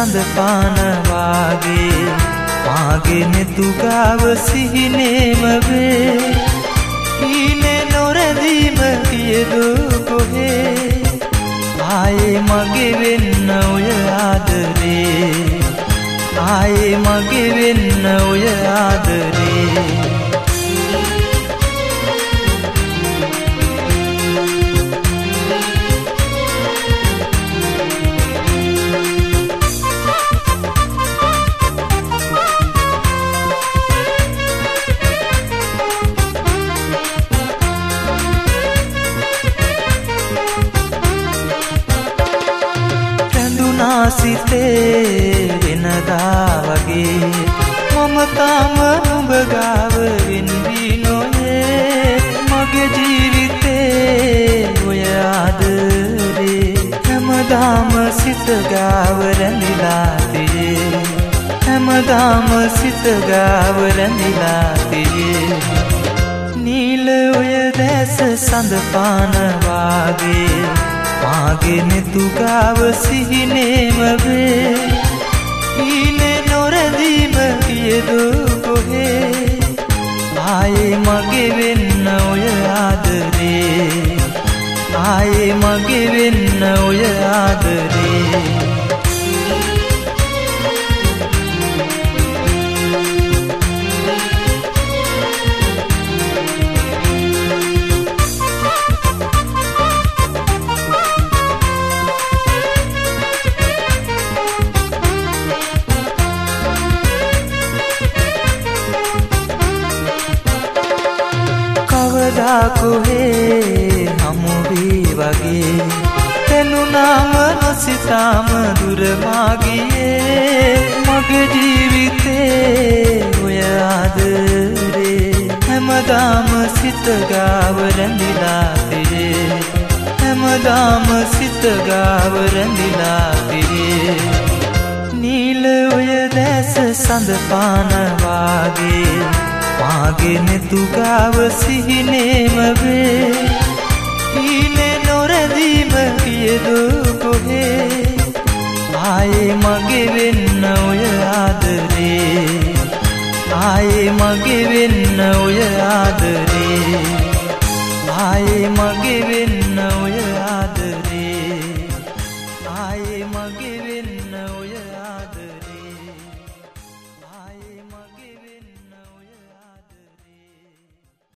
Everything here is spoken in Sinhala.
සඳ පාන වාගේ මාගේ නෙතුගාව සිහිනේම වේ ඊනේ නොරැඳීම කියදෝ කොහේ ආයේ මගේ වෙන්න ඔය ආදරේ ආයේ මගේ වෙන්න ඔය ආදරේ සිතේ වෙනදා වගේ මම තාම නුඹ ගාව වෙන්වී නොයේ මගේ ජීවිතේ ඔය ආදරේ හැමදාම සිත ගාව රැඳිලා තියේ හැමදාම සිත ගාව රැඳිලා තියේ නිල ඔය දැස සඳ පාන වාගේ මාගේ නෙතුගාව සිහිනේම වේ ඊනේ නොරැඳීම කියදෝ කොහේ ආයේ මගේ වෙන්න ඔය ආදරේ ආයේ මගේ වෙන්න ඔය ආදරේ කොහේ හමු වී වගේ පෙනුනාම නොසිතාම දුර මාගියේ මගේ ජීවිතේ ඔය ආදරේ හැමදාම සිත ගාව රැඳිලා තියේ හැමදාම සිත ගාව රැඳිලා තියේ නිල ඔය දැස සඳ පාන වාගේ මාගේ නෙතුගාව සිහිනේම වේ ඊනේ නොරැඳීම කියදෝ කොහේ ආයේ මගේ වෙන්න ඔය ආදරේ ආයේ මගේ වෙන්න ඔය ආදරේ